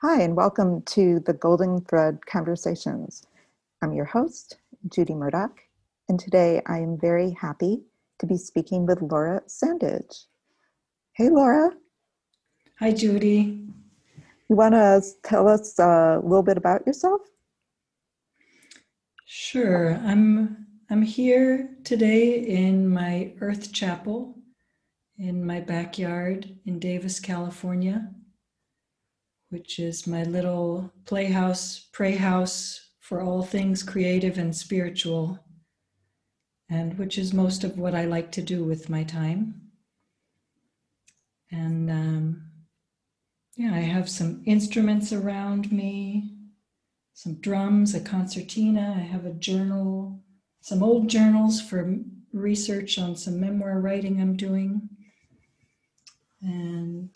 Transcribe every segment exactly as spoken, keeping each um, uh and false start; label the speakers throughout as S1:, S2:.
S1: Hi, and welcome to the Golden Thread Conversations. I'm your host, Judy Murdoch, and today I am very happy to be speaking with Laura Sandage. Hey, Laura.
S2: Hi, Judy.
S1: You want to tell us a little bit about yourself?
S2: Sure. I'm I'm here today in my Earth Chapel in my backyard in Davis, California, which is my little playhouse, pray house for all things creative and spiritual, and which is most of what I like to do with my time. And um, yeah, I have some instruments around me, some drums, a concertina. I have a journal, some old journals for research on some memoir writing I'm doing. And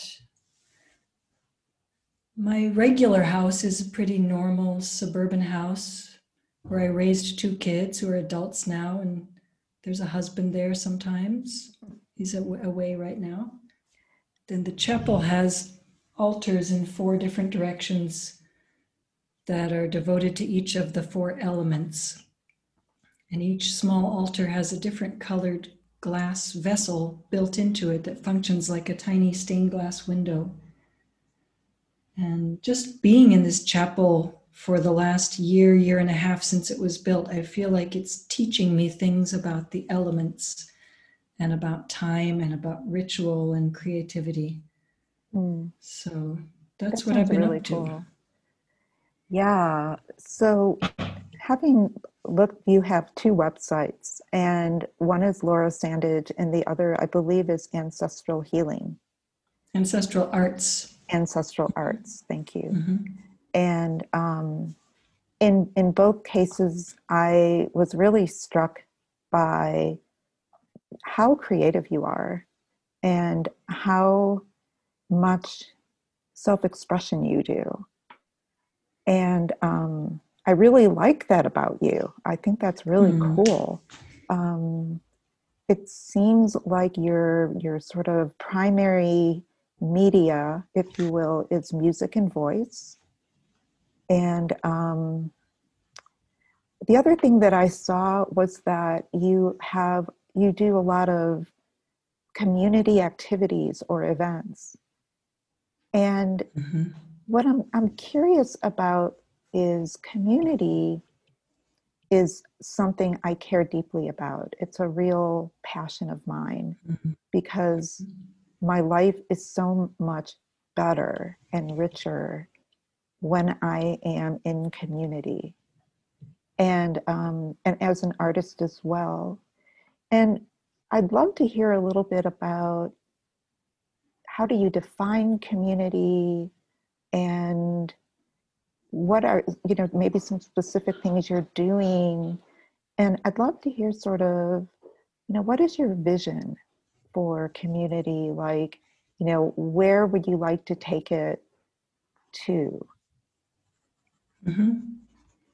S2: my regular house is a pretty normal suburban house where I raised two kids who are adults now, and there's a husband there sometimes. He's away right now. Then the chapel has altars in four different directions that are devoted to each of the four elements. And each small altar has a different colored glass vessel built into it that functions like a tiny stained glass window. And just being in this chapel for the last year, year and a half since it was built, I feel like it's teaching me things about the elements and about time and about ritual and creativity.
S1: Mm,
S2: So that's
S1: that
S2: what I've
S1: sounds
S2: been
S1: really
S2: up to.
S1: cool. Yeah. So, having looked, you have two websites, and one is Laura Sandage, and the other, I believe, is Ancestral Healing.
S2: Ancestral Arts.
S1: Ancestral Arts. Thank you.
S2: Mm-hmm.
S1: And um, in in both cases, I was really struck by how creative you are and how much self-expression you do. And um, I really like that about you. I think that's really
S2: Mm.
S1: cool. Um, it seems like your your sort of primary media, if you will, is music and voice. And um, the other thing that I saw was that you have you do a lot of community activities or events. And
S2: Mm-hmm.
S1: what I'm I'm curious about is community is something I care deeply about. It's a real passion of mine
S2: Mm-hmm.
S1: because my life is so much better and richer when I am in community, and um, and as an artist as well. And I'd love to hear a little bit about how do you define community, and what are, you know, maybe some specific things you're doing. And I'd love to hear sort of, you know, what is your vision for community? Like, you know, where would you like to take it to?
S2: Mm-hmm.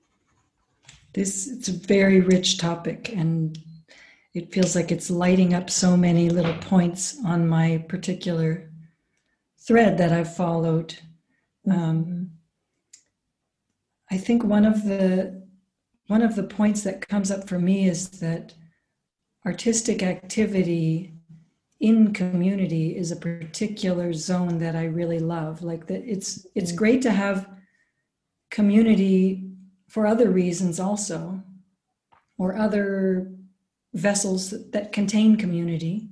S2: This it's a very rich topic, and it feels like it's lighting up so many little points on my particular thread that I've followed.
S1: Mm-hmm.
S2: Um, I think one of the one of the points that comes up for me is that artistic activity in community is a particular zone that I really love. Like that, it's it's great to have community for other reasons also, or other vessels that, that contain community.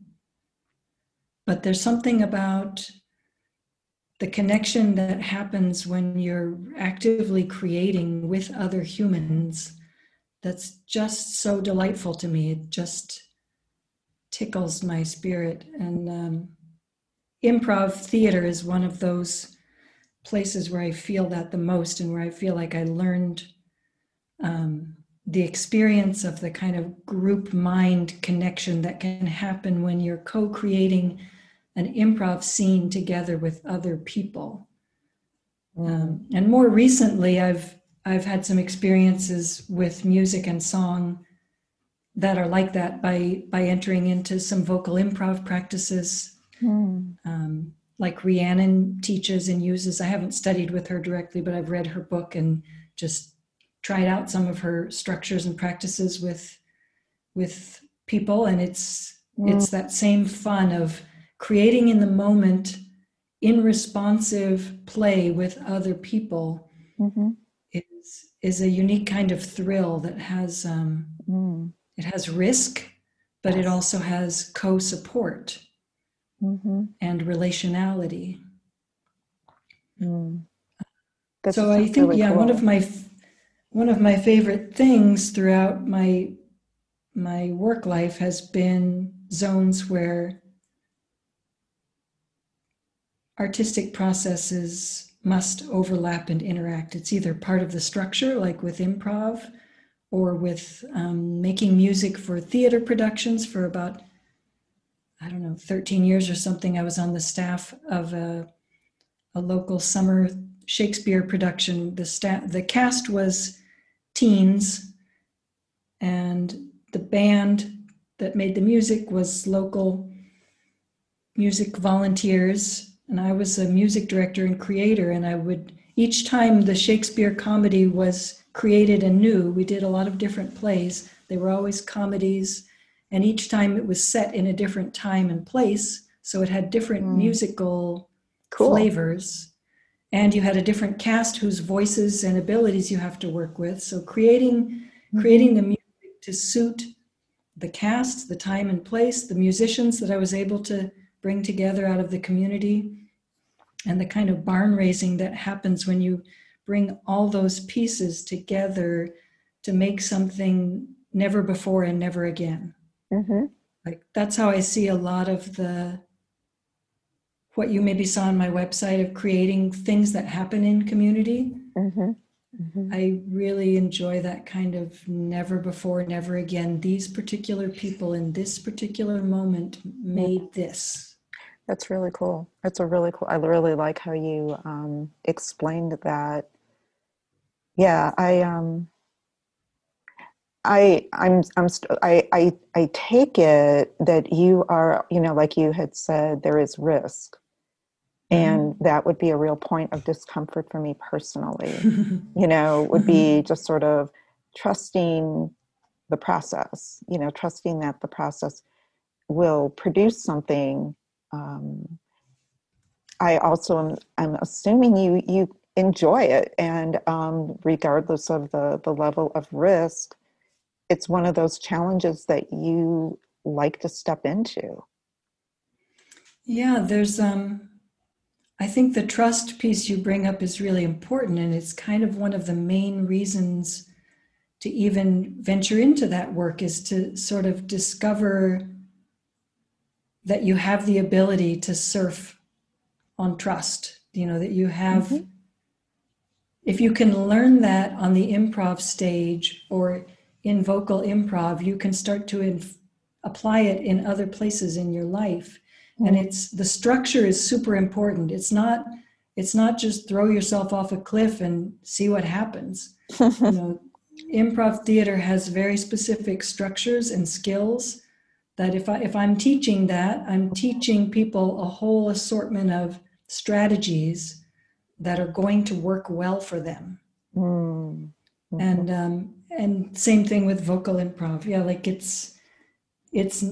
S2: But there's something about the connection that happens when you're actively creating with other humans that's just so delightful to me. It just tickles my spirit. And um, improv theater is one of those places where I feel that the most, and where I feel like I learned um, the experience of the kind of group mind connection that can happen when you're co-creating an improv scene together with other people.
S1: Mm.
S2: Um, and more recently, I've I've had some experiences with music and song that are like that by by entering into some vocal improv practices.
S1: Mm.
S2: Um, like Rhiannon teaches and uses. I haven't studied with her directly, but I've read her book and just tried out some of her structures and practices with with people, and it's
S1: Mm,
S2: it's that same fun of creating in the moment in responsive play with other people
S1: mhm,
S2: is is a unique kind of thrill that has um,
S1: mm,
S2: it has risk, but it
S1: yes.
S2: also has co-support
S1: Mhm,
S2: and relationality.
S1: mm. That
S2: So
S1: just
S2: I
S1: sounds
S2: think,
S1: really
S2: yeah, one of
S1: cool.
S2: my one of my favorite things throughout my my work life has been zones where artistic processes must overlap and interact. It's either part of the structure, like with improv, or with um, making music for theater productions. For about, I don't know, thirteen years or something, I was on the staff of a, a local summer Shakespeare production. The staff, the cast was teens, and the band that made the music was local music volunteers, and I was a music director and creator. And I would, each time the Shakespeare comedy was created anew, we did a lot of different plays. They were always comedies, and each time it was set in a different time and place, so it had different
S1: Mm,
S2: musical
S1: cool.
S2: flavors. And you had a different cast whose voices and abilities you have to work with. So creating
S1: Mhm,
S2: creating the music to suit the cast, the time and place, the musicians that I was able to bring together out of the community, and the kind of barn raising that happens when you bring all those pieces together to make something never before and never again.
S1: mhm,
S2: Like that's how I see a lot of the what you maybe saw on my website of creating things that happen in community.
S1: mhm, mhm.
S2: I really enjoy that kind of never before, never again. These particular people in this particular moment
S1: Mm.
S2: made this.
S1: That's really cool. That's a really cool. I really like how you um, explained that. Yeah, I um, I I'm I'm st- I I I take it that you are, you know, like you had said, there is risk, and
S2: Mm-hmm.
S1: that would be a real point of discomfort for me personally. You know, would be
S2: Mm-hmm.
S1: just sort of trusting the process. You know, trusting that the process will produce something. Um, I also am I'm assuming you you enjoy it, and um, regardless of the the level of risk, it's one of those challenges that you like to step into.
S2: Yeah, there's um I think the trust piece you bring up is really important, and it's kind of one of the main reasons to even venture into that work is to sort of discover that you have the ability to surf on trust. You know, that you have,
S1: Mm-hmm.
S2: if you can learn that on the improv stage or in vocal improv, you can start to inf- apply it in other places in your life. And
S1: Mm.
S2: it's the structure is super important. It's not it's not just throw yourself off a cliff and see what happens. You know, improv theater has very specific structures and skills that if I if I'm teaching that, I'm teaching people a whole assortment of strategies that are going to work well for them.
S1: Mm. Mm-hmm.
S2: And um, and same thing with vocal improv. Yeah, like it's it's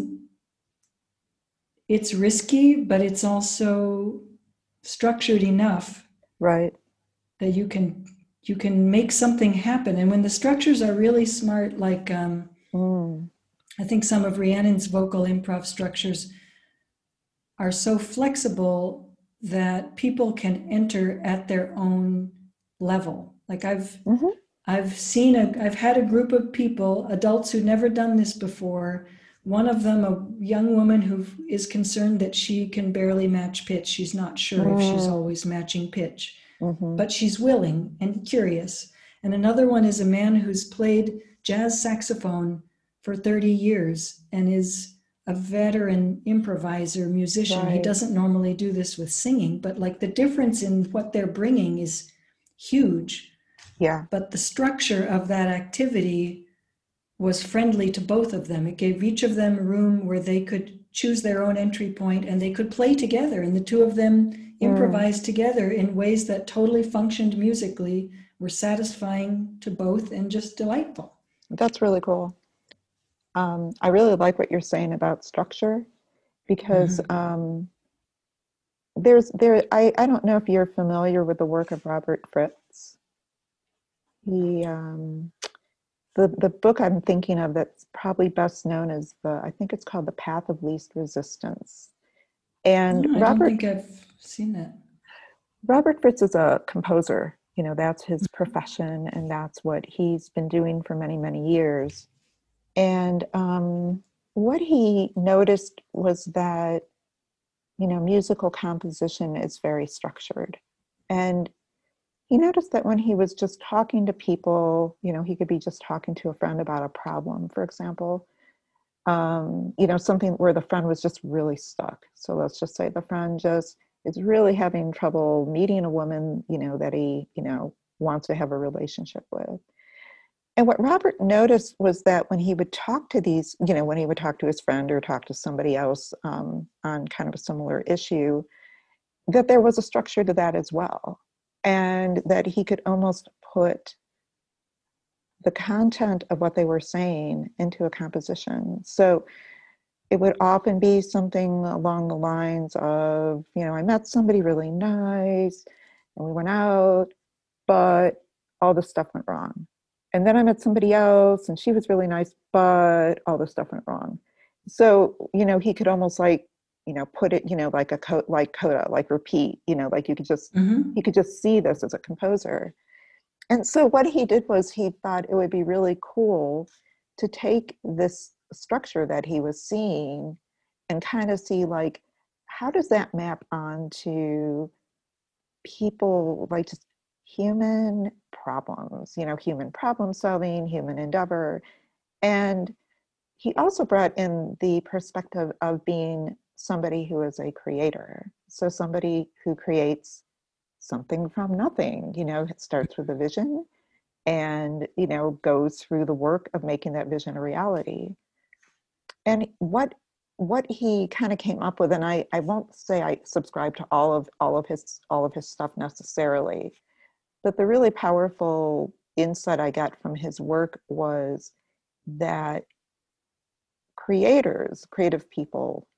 S2: it's risky, but it's also structured enough
S1: Right.
S2: that you can you can make something happen. And when the structures are really smart, like um,
S1: Mm.
S2: I think some of Rhiannon's vocal improv structures are so flexible that people can enter at their own level. Like I've
S1: Mm-hmm.
S2: I've seen a, I've had a group of people, adults who've never done this before. One of them, a young woman who is concerned that she can barely match pitch. She's not sure if she's
S1: Mm.
S2: always matching pitch,
S1: Mm-hmm.
S2: but she's willing and curious. And another one is a man who's played jazz saxophone for thirty years and is a veteran improviser, musician. He
S1: Right.
S2: doesn't normally do this with singing, but like the difference in what they're bringing is huge,
S1: Yeah.
S2: but the structure of that activity was friendly to both of them. It gave each of them room where they could choose their own entry point and they could play together, and the two of them improvised mm. together in ways that totally functioned musically, were satisfying to both and just delightful.
S1: That's really cool. Um, I really like what you're saying about structure, because mm-hmm. um, there's there. I, I don't know if you're familiar with the work of Robert Fritz. He um, the the book I'm thinking of that's probably best known as the I think it's called The Path of Least Resistance. And
S2: oh, I
S1: Robert,
S2: don't think I've seen that.
S1: Robert Fritz is a composer. You know, that's his profession, and that's what he's been doing for many, many years. And um, what he noticed was that, you know, musical composition is very structured. And he noticed that when he was just talking to people, you know, he could be just talking to a friend about a problem, for example, um, you know, something where the friend was just really stuck. So let's just say the friend just is really having trouble meeting a woman, you know, that he, you know, wants to have a relationship with. And what Robert noticed was that when he would talk to these, you know, when he would talk to his friend or talk to somebody else um, on kind of a similar issue, that there was a structure to that as well. And that he could almost put the content of what they were saying into a composition. So it would often be something along the lines of, you know, I met somebody really nice and we went out, but all this stuff went wrong. And then I met somebody else and she was really nice, but all this stuff went wrong. So, you know, he could almost like, you know, put it, you know, like a code, like coda, like repeat, you know, like you could just, mm-hmm. he could just see this as a composer. And so what he did was he thought it would be really cool to take this structure that he was seeing and kind of see like, how does that map onto people, like just human problems, you know, human problem solving, human endeavor. And he also brought in the perspective of being somebody who is a creator. So somebody who creates something from nothing, you know, it starts with a vision and, you know, goes through the work of making that vision a reality. And what what he kind of came up with, and I, I won't say I subscribe to all of all of his all of his stuff necessarily, but the really powerful insight I got from his work was that creators, creative people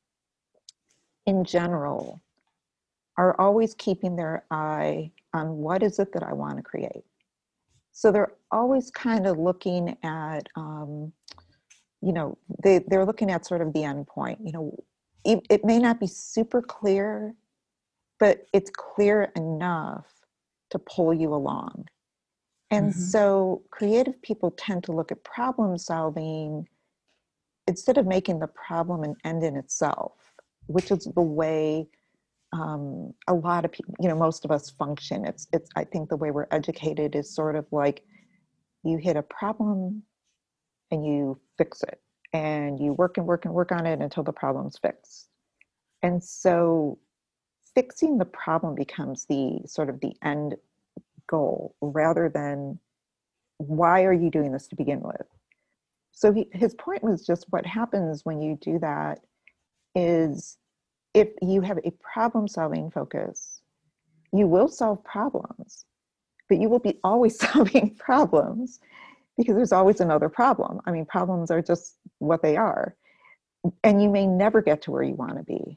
S1: in general, are always keeping their eye on what is it that I want to create. So they're always kind of looking at, um, you know, they, they're looking at sort of the end point. You know, it, it may not be super clear, but it's clear enough to pull you along. And mm-hmm. so creative people tend to look at problem solving instead of making the problem an end in itself, which is the way um, a lot of people, you know, most of us function. It's, it's, I think the way we're educated is sort of like you hit a problem and you fix it and you work and work and work on it until the problem's fixed. And so fixing the problem becomes the sort of the end goal rather than why are you doing this to begin with? So he, his point was just what happens when you do that is if you have a problem solving focus, you will solve problems, but you will be always solving problems because there's always another problem. I mean, problems are just what they are. And you may never get to where you want to be.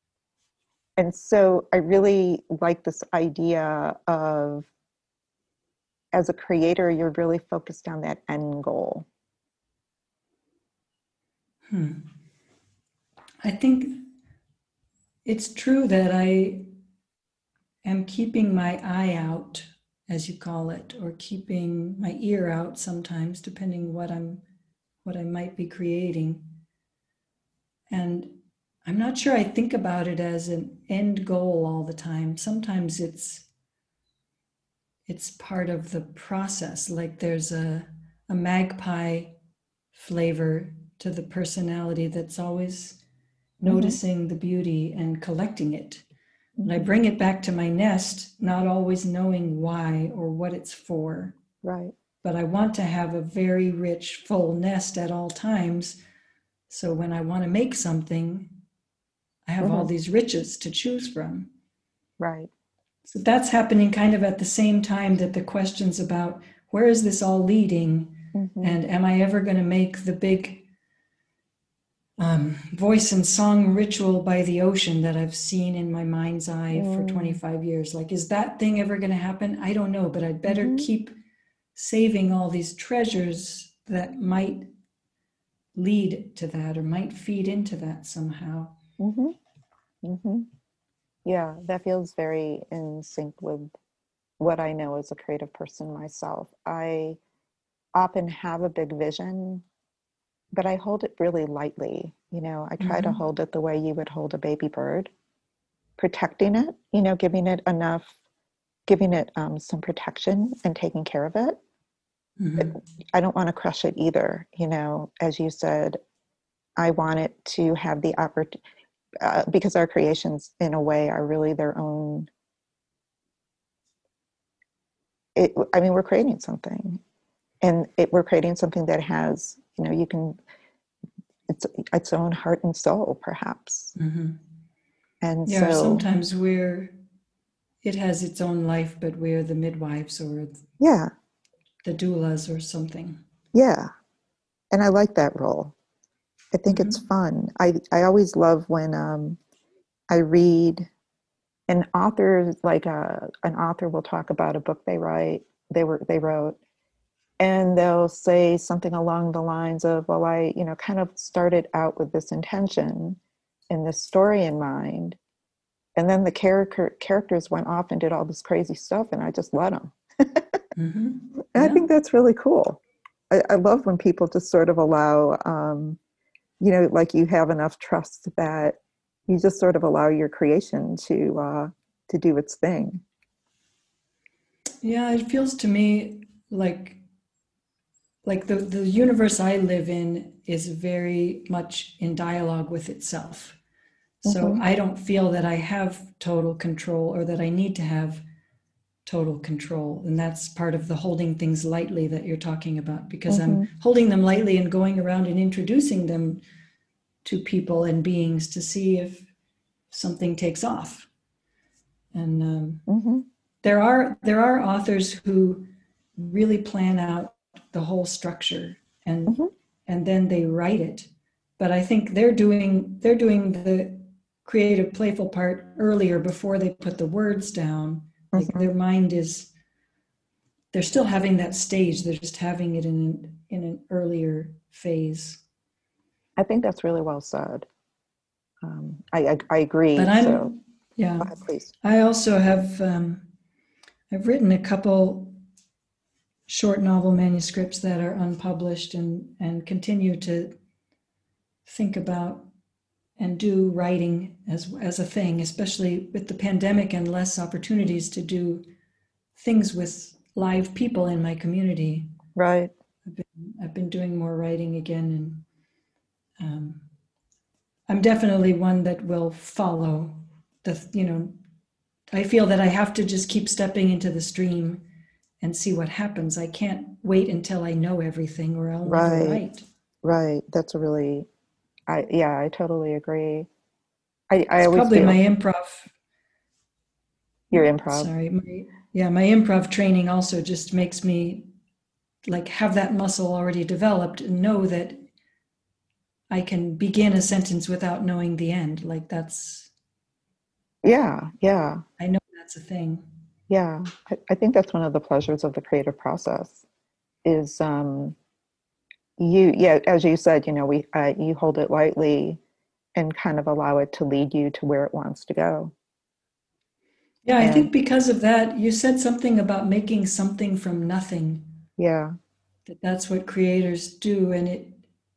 S1: And so I really like this idea of, as a creator, you're really focused on that end goal.
S2: Hmm. I think it's true that I am keeping my eye out, as you call it, or keeping my ear out sometimes, depending what I'm, what I might be creating. And I'm not sure I think about it as an end goal all the time. Sometimes it's it's part of the process. Like there's a, a magpie flavor to the personality that's always mm-hmm. noticing the beauty and collecting it. Mm-hmm. And I bring it back to my nest, not always knowing why or what it's for.
S1: Right.
S2: But I want to have a very rich, full nest at all times. So when I want to make something, I have all
S1: Mm-hmm.
S2: these riches to choose from.
S1: Right.
S2: So that's happening kind of at the same time that the questions about where is this all leading,
S1: Mm-hmm.
S2: and am I ever going to make the big um, voice and song ritual by the ocean that I've seen in my mind's eye
S1: Mm-hmm.
S2: for twenty-five years? Like, is that thing ever going to happen? I don't know, but I'd better
S1: Mm-hmm.
S2: keep saving all these treasures that might lead to that or might feed into that somehow.
S1: Mm-hmm. Mm-hmm. Yeah, that feels very in sync with what I know as a creative person myself. I often have a big vision, but I hold it really lightly. You know, I try to
S2: Mm-hmm.
S1: hold it the way you would hold a baby bird, protecting it, you know, giving it enough, giving it um, some protection and taking care of it.
S2: Mm-hmm.
S1: I don't want to crush it either. You know, as you said, I want it to have the opportunity, uh, because our creations, in a way, are really their own. It, I mean, we're creating something, and it, we're creating something that has, you know, you can, it's its own heart and soul, perhaps.
S2: Mm-hmm.
S1: And
S2: Yeah, or
S1: so,
S2: sometimes we're, it has its own life, but we're the midwives or
S1: yeah,
S2: the doulas or something.
S1: yeah. And I like that role. I think it's
S2: Mm-hmm.
S1: fun. I, I always love when um, I read an author, like a, an author will talk about a book they write, they were, they wrote, and they'll say something along the lines of, well, I, you know, kind of started out with this intention and this story in mind. And then the character characters went off and did all this crazy stuff, and I just let them.
S2: Mm-hmm.
S1: And I
S2: Yeah.
S1: think that's really cool. I, I love when people just sort of allow, um, you know, like you have enough trust that you just sort of allow your creation to uh, to do its thing.
S2: Yeah, it feels to me like like the, the universe I live in is very much in dialogue with itself. So
S1: Mm-hmm.
S2: I don't feel that I have total control or that I need to have total control. And that's part of the holding things lightly that you're talking about, because
S1: Mm-hmm.
S2: I'm holding them lightly and going around and introducing them to people and beings to see if something takes off. And um,
S1: Mm-hmm.
S2: there are there are authors who really plan out the whole structure and
S1: Mm-hmm.
S2: and then they write it. But I think they're doing they're doing the creative playful part earlier before they put the words down. Like
S1: Mm-hmm.
S2: their mind is, they're still having that stage, they're just having it in in an earlier phase.
S1: I think that's really well said. Um, I, I I
S2: But
S1: agree. So
S2: I'm, yeah,
S1: go ahead, please.
S2: I also have um, I've written a couple short novel manuscripts that are unpublished and and continue to think about and do writing as as a thing, especially with the pandemic and less opportunities to do things with live people in my community.
S1: Right.
S2: I've been I've been doing more writing again, and um, I'm definitely one that will follow the, you know, I feel that I have to just keep stepping into the stream and see what happens. I can't wait until I know everything or I'll never
S1: Right.
S2: write.
S1: Right. That's a really, I yeah, I totally agree. I I
S2: It's
S1: always
S2: probably my
S1: feel
S2: improv,
S1: your improv.
S2: sorry, my, yeah, my improv training also just makes me like have that muscle already developed and know that I can begin a sentence without knowing the end. Like that's,
S1: Yeah. Yeah.
S2: I know that's a thing.
S1: Yeah. I, I think that's one of the pleasures of the creative process is um you yeah, as you said, you know, we uh, you hold it lightly and kind of allow it to lead you to where it wants to go.
S2: Yeah, I
S1: And
S2: think because of that, you said something about making something from nothing,
S1: yeah.
S2: that that's what creators do. And it,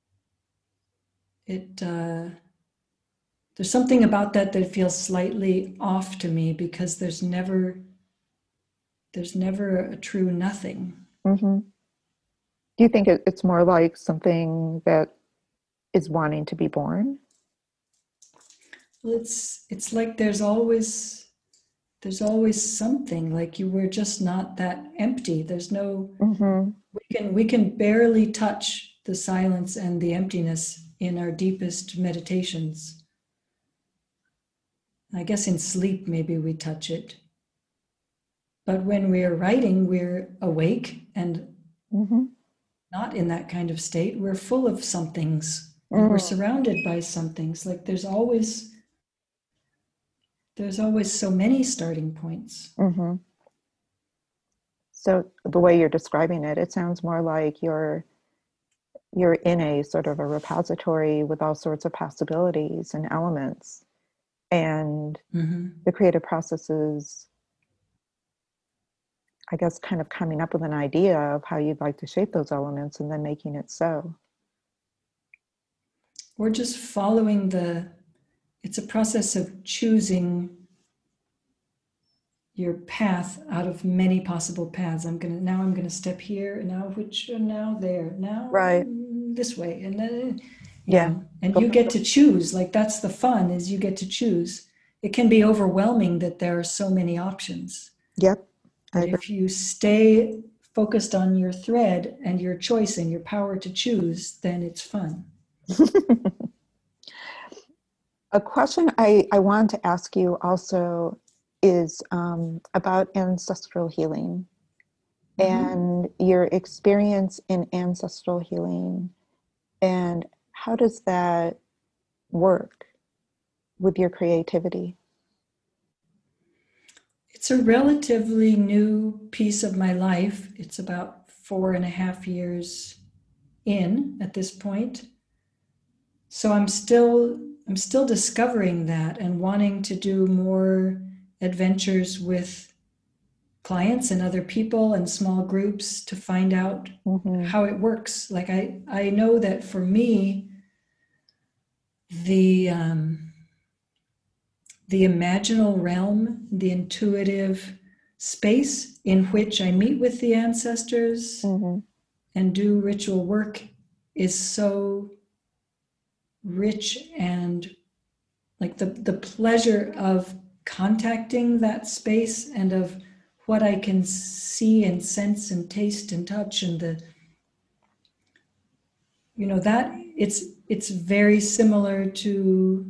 S2: it, uh, there's something about that that feels slightly off to me because there's never, there's never a true nothing.
S1: Hmm. Do you think it, it's more like something that is wanting to be born?
S2: Well, it's, it's like there's always, there's always something, like you were just not that empty. There's no,
S1: Hmm.
S2: we can we can barely touch the silence and the emptiness in our deepest meditations. I guess in sleep, maybe we touch it. But when we're writing, we're awake and
S1: Mm-hmm.
S2: not in that kind of state. We're full of somethings and we're
S1: Mm.
S2: surrounded by somethings. Like there's always, there's always so many starting points.
S1: Mm-hmm. So the way you're describing it, it sounds more like you're you're in a sort of a repository with all sorts of possibilities and elements, and
S2: Mm-hmm.
S1: the creative process is, I guess, kind of coming up with an idea of how you'd like to shape those elements and then making it so.
S2: We're just following the, it's a process of choosing your path out of many possible paths. I'm gonna, now I'm gonna step here, and now which, and now there, now
S1: Right.
S2: mm, this way, and then, you
S1: Yeah.
S2: know, and
S1: Go
S2: you
S1: from
S2: get
S1: the-
S2: to choose. Like that's the fun, is you get to choose. It can be overwhelming that there are so many options,
S1: Yep. I
S2: but
S1: agree.
S2: if you stay focused on your thread and your choice and your power to choose, then it's fun.
S1: A question I, I want to ask you also is um, about ancestral healing
S2: Mm-hmm.
S1: and your experience in ancestral healing, and how does that work with your creativity?
S2: It's a relatively new piece of my life. It's about four and a half years in at this point. So I'm still I'm still discovering that and wanting to do more adventures with clients and other people and small groups to find out
S1: Mm-hmm.
S2: how it works. Like I I know that for me, the um, the imaginal realm, the intuitive space in which I meet with the ancestors
S1: Mm-hmm.
S2: and do ritual work is so rich, and like the, the pleasure of contacting that space and of what I can see and sense and taste and touch, and the, you know, that it's it's very similar to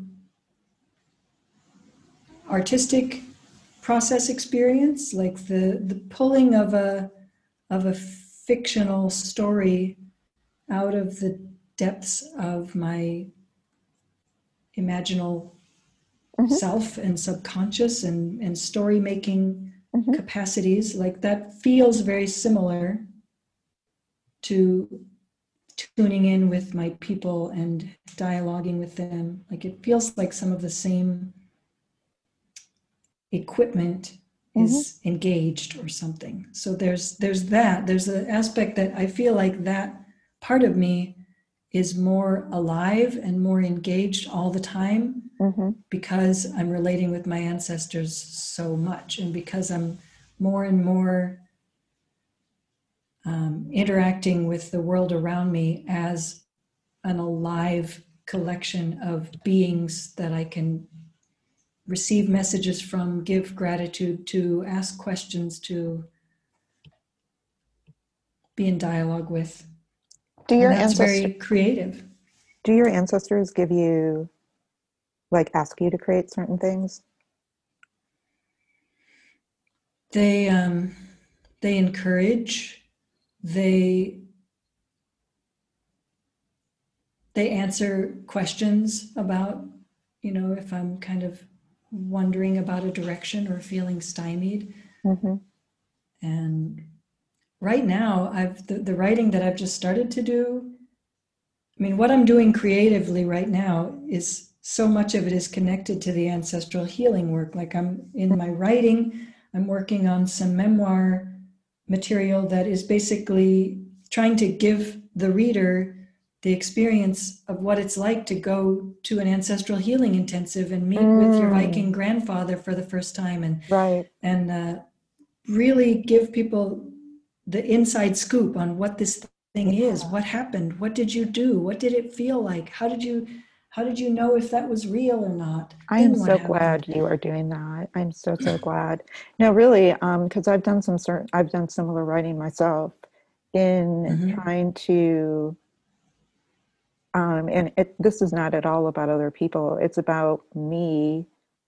S2: artistic process experience, like the the pulling of a of a fictional story out of the depths of my imaginal
S1: Mm-hmm.
S2: self and subconscious and and story making
S1: Mm-hmm.
S2: capacities. Like that feels very similar to tuning in with my people and dialoguing with them. Like it feels like some of the same equipment
S1: Mm-hmm.
S2: is engaged or something. So there's there's that. There's an aspect that I feel like that part of me is more alive and more engaged all the time
S1: Mm-hmm.
S2: because I'm relating with my ancestors so much, and because I'm more and more um, interacting with the world around me as an alive collection of beings that I can receive messages from, give gratitude to, ask questions to, be in dialogue with.
S1: Do
S2: And
S1: your
S2: that's
S1: ancestor
S2: very creative.
S1: do your ancestors give you, like, ask you to create certain things?
S2: They um, they encourage, they they answer questions about, you know, if I'm kind of wondering about a direction or feeling stymied.
S1: Mm-hmm.
S2: And right now, I've the, the writing that I've just started to do, I mean, what I'm doing creatively right now is so much of it is connected to the ancestral healing work. Like I'm in my writing, I'm working on some memoir material that is basically trying to give the reader the experience of what it's like to go to an ancestral healing intensive and meet with your Viking
S1: Mm,
S2: grandfather for the first time, and
S1: right.
S2: and uh, really give people the inside scoop on what this thing is,
S1: Yeah.
S2: what happened, what did you do, what did it feel like, how did you how did you know if that was real or not,
S1: I am
S2: then what
S1: so
S2: happened.
S1: glad you are doing that. I'm so, so glad. No, really, um, because I've done some certain, I've done similar writing myself in
S2: Mm-hmm.
S1: trying to, um, and it, this is not at all about other people. It's about me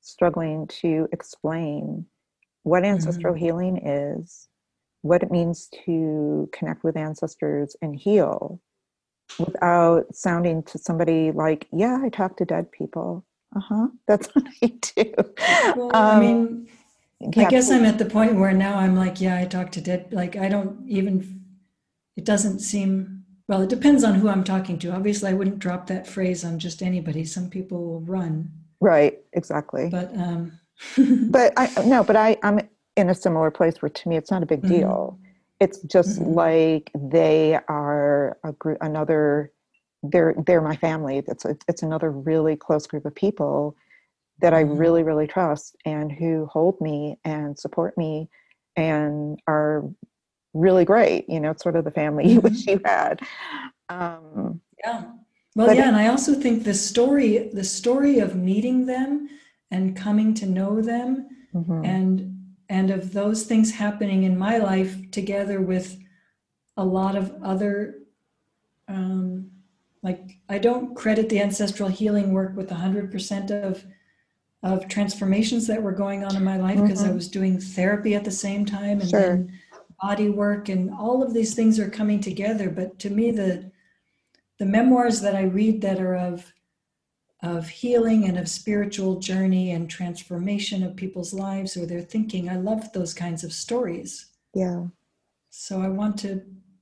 S1: struggling to explain what ancestral
S2: Mhm.
S1: healing is, what it means to connect with ancestors and heal without sounding to somebody like, yeah, I talk to dead people. Uh-huh, that's what I do.
S2: Well, I
S1: Um,
S2: mean, I
S1: yeah,
S2: guess
S1: please.
S2: I'm at the point where now I'm like, yeah, I talk to dead. Like, I don't even, it doesn't seem, well, it depends on who I'm talking to. Obviously, I wouldn't drop that phrase on just anybody. Some people will run,
S1: Right, exactly.
S2: but, um,
S1: But I no, but I I'm in a similar place where to me it's not a big
S2: mhm,
S1: deal. It's just
S2: mhm,
S1: like they are a group, another. They're they're my family. It's a, it's another really close group of people that I
S2: mhm,
S1: really really trust and who hold me and support me and are really great. You know, it's sort of the family you wish
S2: mhm.
S1: you had. Um,
S2: Yeah. Well,
S1: but
S2: yeah,
S1: it,
S2: and I also think the story, the story of meeting them and coming to know them
S1: mhm,
S2: and and of those things happening in my life together with a lot of other um, like I don't credit the ancestral healing work with one hundred percent of of transformations that were going on in my life because I
S1: mhm,
S2: was doing therapy at the same time and
S1: sure.
S2: then body work and all of these things are coming together. But to me, the the memoirs that I read that are of of healing and of spiritual journey and transformation of people's lives or their thinking, I love those kinds of stories.
S1: Yeah.
S2: So I want to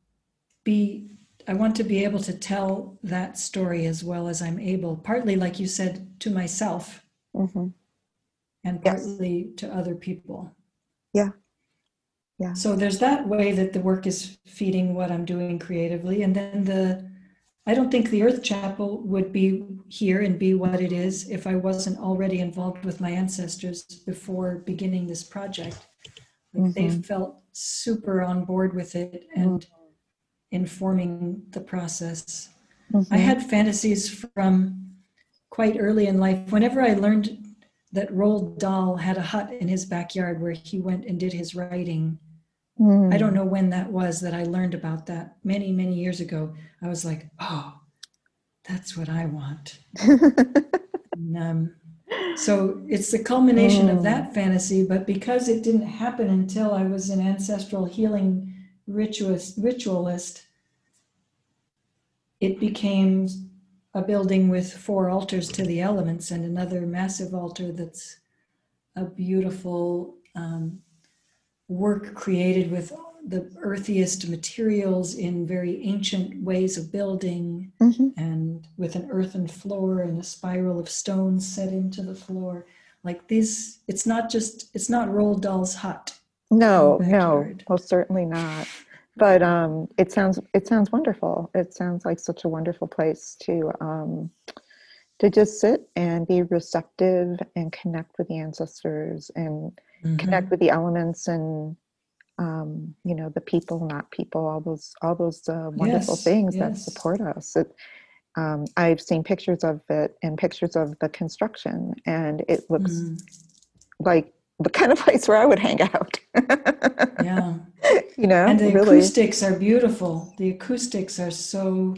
S2: be I want to be able to tell that story as well as I'm able, partly like you said, to myself
S1: Hmm.
S2: and
S1: Yes.
S2: partly to other people.
S1: Yeah. Yeah.
S2: So there's that way that the work is feeding what I'm doing creatively. And then the I don't think the Earth Chapel would be here and be what it is if I wasn't already involved with my ancestors before beginning this project. Like they
S1: Hmm.
S2: felt super on board with it and informing the process. I
S1: Hmm.
S2: had fantasies from quite early in life. Whenever I learned that Roald Dahl had a hut in his backyard where he went and did his writing, I don't
S1: Mm.
S2: know when that was that I learned about that many, many years ago. I was like, oh, that's what I want. And, um, so it's the culmination of
S1: Mm.
S2: that fantasy, but because it didn't happen until I was an ancestral healing ritualist, ritualist it became a building with four altars to the elements and another massive altar that's a beautiful um, work created with the earthiest materials in very ancient ways of building
S1: Hmm.
S2: and with an earthen floor and a spiral of stones set into the floor. Like these, it's not just, it's not Roald Dahl's hut in the
S1: No, no,
S2: backyard.
S1: most certainly not. But um, it sounds it sounds wonderful. It sounds like such a wonderful place to um, to just sit and be receptive and connect with the ancestors and connect
S2: Mm-hmm.
S1: with the elements and um, you know the people, not people, all those all those uh, wonderful
S2: Yes,
S1: things that
S2: yes.
S1: support us. It, um, I've seen pictures of it and pictures of the construction, and it looks
S2: Mm,
S1: like the kind of place where I would hang out.
S2: yeah.
S1: You know,
S2: And the
S1: really.
S2: acoustics are beautiful. The acoustics are so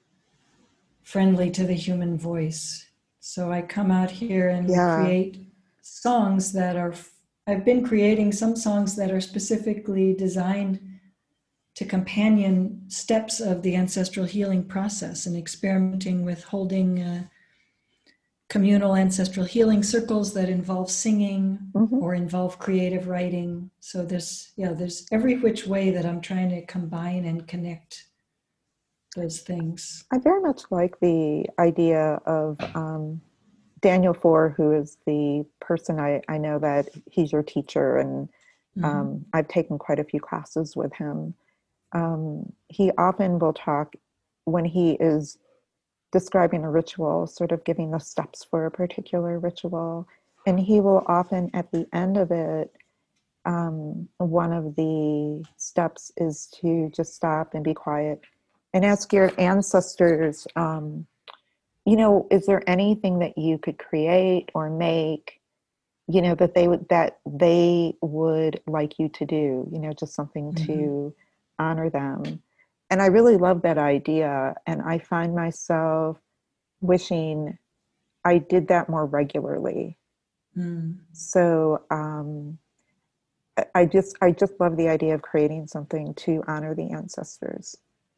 S2: friendly to the human voice. So I come out here and
S1: Yeah.
S2: create songs that are, I've been creating some songs that are specifically designed to companion steps of the ancestral healing process and experimenting with holding uh, communal ancestral healing circles that involve singing
S1: Hmm.
S2: or involve creative writing. So there's, yeah, there's every which way that I'm trying to combine and connect those things.
S1: I very much like the idea of um, Daniel Four, who is the person I, I know that he's your teacher, and
S2: Mm-hmm.
S1: um, I've taken quite a few classes with him. Um, he often will talk when he is describing a ritual, sort of giving the steps for a particular ritual. And he will often, at the end of it, um, one of the steps is to just stop and be quiet and ask your ancestors, um, you know, is there anything that you could create or make, you know, that they would that they would like you to do, you know, just something
S2: Mm-hmm.
S1: to honor them. And I really love that idea. And I find myself wishing I did that more regularly.
S2: Mm.
S1: So um, I I just I just love the idea of creating something to honor the ancestors.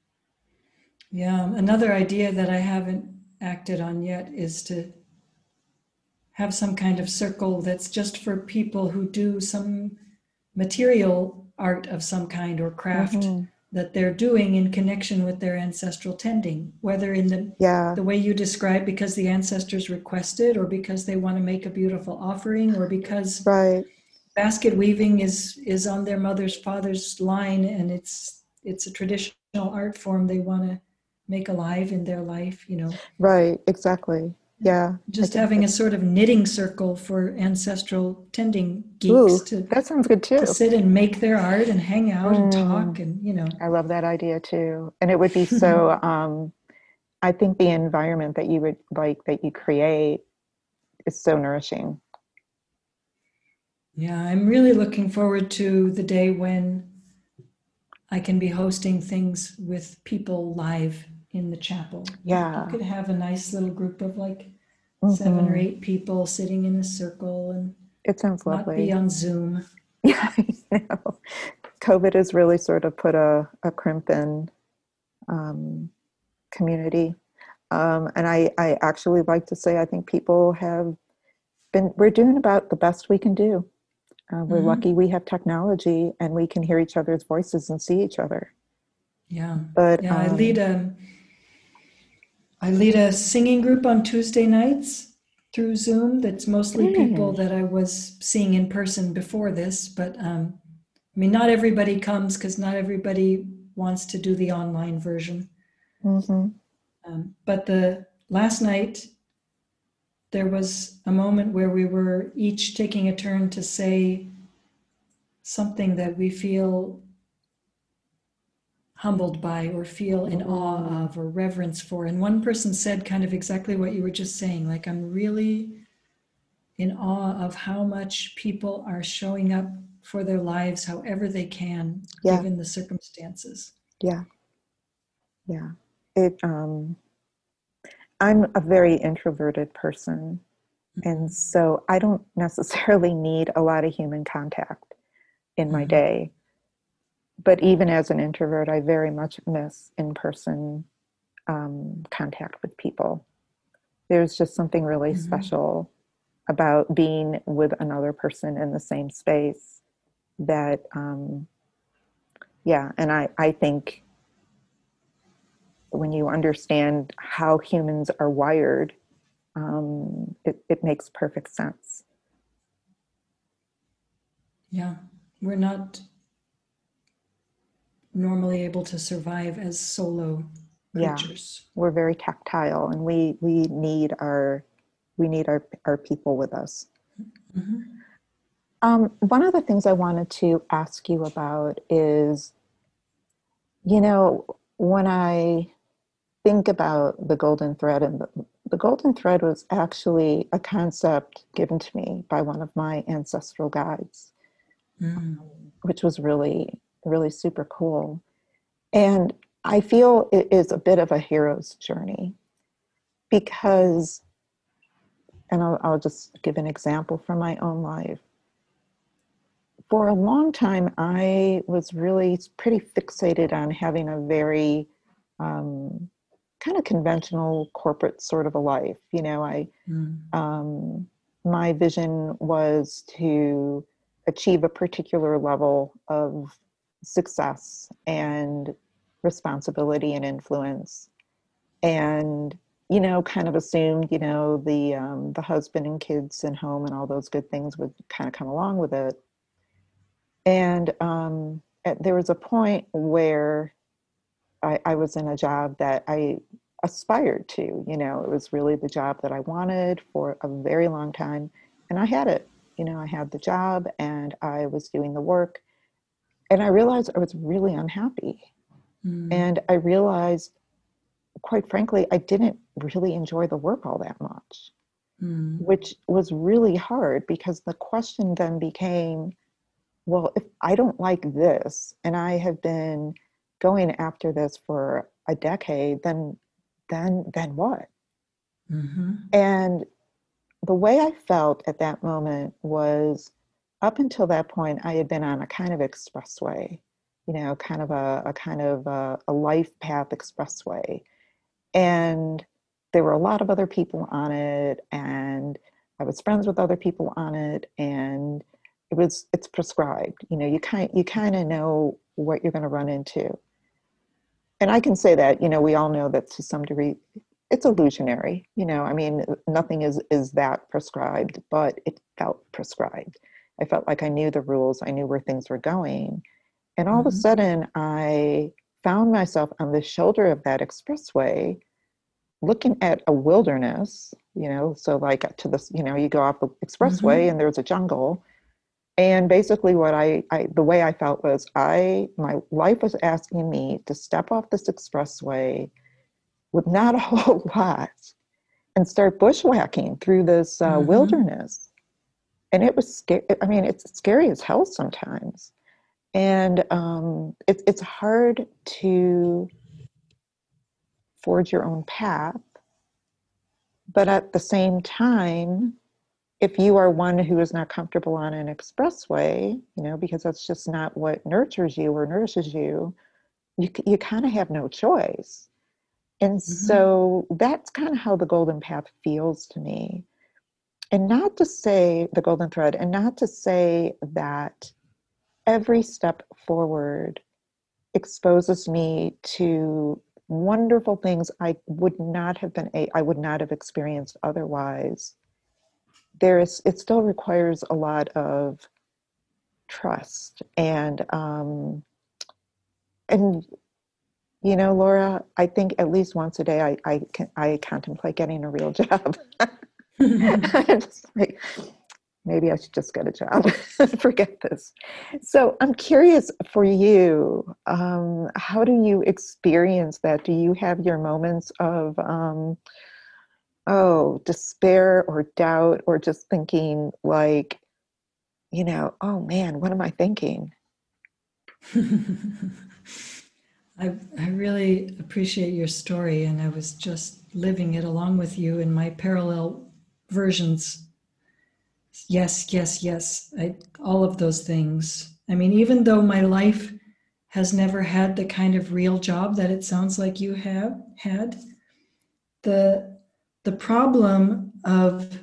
S2: Yeah. Another idea that I haven't acted on yet is to have some kind of circle that's just for people who do some material art of some kind or craft
S1: Hmm.
S2: that they're doing in connection with their ancestral tending, whether in the
S1: Yeah,
S2: the way you describe because the ancestors requested or because they want to make a beautiful offering or because
S1: right,
S2: basket weaving is is on their mother's father's line and it's it's a traditional art form they want to make alive in their life, you know.
S1: right, exactly. Yeah, I
S2: Just
S1: think
S2: having a
S1: that's,
S2: sort of knitting circle for ancestral tending geeks
S1: ooh,
S2: to
S1: that sounds good
S2: to
S1: too.
S2: sit and make their art and hang out and talk
S1: Mm,
S2: and you know.
S1: I love that idea too. And it would be so, um, I think the environment that you would like, that you create is so nourishing.
S2: Yeah, I'm really looking forward to the day when I can be hosting things with people live in the chapel. Like you
S1: Yeah.
S2: could have a nice little group of like seven or
S1: Hmm.
S2: eight people sitting in a circle and
S1: It sounds
S2: not be
S1: lovely.
S2: on Zoom.
S1: Yeah, I know. COVID has really sort of put a, a crimp in um, community. Um, and I, I actually like to say, I think people have been, we're doing about the best we can do. Uh, we're lucky
S2: Hmm.
S1: we have technology and we can hear each other's voices and see each other.
S2: Yeah.
S1: But
S2: Yeah, I lead
S1: um,
S2: a I lead a singing group on Tuesday nights through Zoom that's mostly people
S1: mm,
S2: that I was seeing in person before this, but um, I mean, not everybody comes because not everybody wants to do the online version.
S1: mhm,
S2: Um, but the last night, there was a moment where we were each taking a turn to say something that we feel humbled by or feel in awe
S1: mm,
S2: of or reverence for. And one person said kind of exactly what you were just saying, like, I'm really in awe of how much people are showing up for their lives however they can,
S1: yeah,
S2: given the circumstances.
S1: yeah, yeah. It. Um, I'm a very introverted person, and
S2: Mm-hmm.
S1: so I don't necessarily need a lot of human contact in my
S2: Mm-hmm.
S1: day. But even as an introvert, I very much miss in-person um, contact with people. There's just something really
S2: Mm-hmm.
S1: special about being with another person in the same space that um, yeah, and I, I think when you understand how humans are wired, um, it, it makes perfect sense.
S2: Yeah, we're not normally able to survive as solo
S1: Yeah,
S2: creatures.
S1: we're very tactile, and we we need our we need our our people with us.
S2: Mm-hmm.
S1: Um, one of the things I wanted to ask you about is, you know, when I think about the golden thread, and the, the golden thread was actually a concept given to me by one of my ancestral guides,
S2: Mm.
S1: which was really, really super cool. And I feel it is a bit of a hero's journey because, and I'll, I'll just give an example from my own life. For a long time, I was really pretty fixated on having a very um, kind of conventional corporate sort of a life. You know, I
S2: Mm.
S1: um, my vision was to achieve a particular level of success and responsibility and influence, and you know, kind of assumed, you know, the um, the husband and kids and home and all those good things would kind of come along with it. And um, at, there was a point where I, I was in a job that I aspired to. You know, it was really the job that I wanted for a very long time. And I had it. You know, I had the job and I was doing the work. And I realized I was really unhappy.
S2: Mm.
S1: And I realized, quite frankly, I didn't really enjoy the work all that much,
S2: Mm.
S1: which was really hard because the question then became, well, if I don't like this and I have been going after this for a decade, then then then what?
S2: Mm-hmm.
S1: And the way I felt at that moment was, up until that point, I had been on a kind of expressway, you know, kind of a, a kind of a, a life path expressway. And there were a lot of other people on it, and I was friends with other people on it, and it was it's prescribed. You know, you kind you kind of know what you're going to run into. And I can say that, you know, we all know that to some degree it's illusionary. You know, I mean, nothing is is that prescribed, but it felt prescribed. I felt like I knew the rules, I knew where things were going. And all of a
S2: Mhm.
S1: sudden, I found myself on the shoulder of that expressway looking at a wilderness, you know, so like to this, you know, you go off the expressway
S2: Mhm.
S1: and there's a jungle. And basically what I, I the way I felt was I my life was asking me to step off this expressway with not a whole lot and start bushwhacking through this uh,
S2: Mhm.
S1: wilderness. And it was scary. I mean, it's scary as hell sometimes. And um, it's it's hard to forge your own path, but at the same time, if you are one who is not comfortable on an expressway, you know, because that's just not what nurtures you or nourishes you, you you kind of have no choice. And
S2: Mhm.
S1: so that's kind of how the golden path feels to me. And not to say the golden thread, and not to say that every step forward exposes me to wonderful things I would not have been a I would not have experienced otherwise. There is it still requires a lot of trust and um, and you know, Laura, I think at least once a day I I, can, I contemplate getting a real job. I'm just like, maybe I should just get a job. Forget this. So I'm curious for you, um, how do you experience that? Do you have your moments of, um, oh, despair or doubt, or just thinking like, you know, oh man, what am I thinking?
S2: I, I really appreciate your story, and I was just living it along with you in my parallel versions. Yes, yes, yes. I, all of those things. I mean, even though my life has never had the kind of real job that it sounds like you have had, the the problem of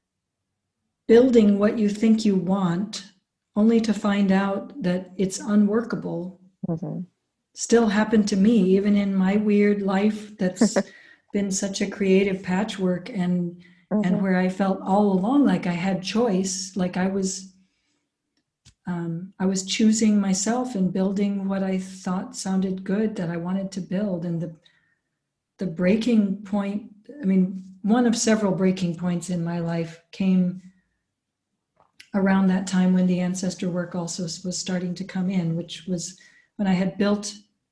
S2: building what you think you want only to find out that it's unworkable
S1: Hmm.
S2: still happened to me, even in my weird life that's been such a creative patchwork, and and
S1: Hmm.
S2: where I felt all along like I had choice, like I was um, I was choosing myself and building what I thought sounded good that I wanted to build. And the the breaking point, I mean, one of several breaking points in my life came around that time when the ancestor work also was starting to come in, which was when I had built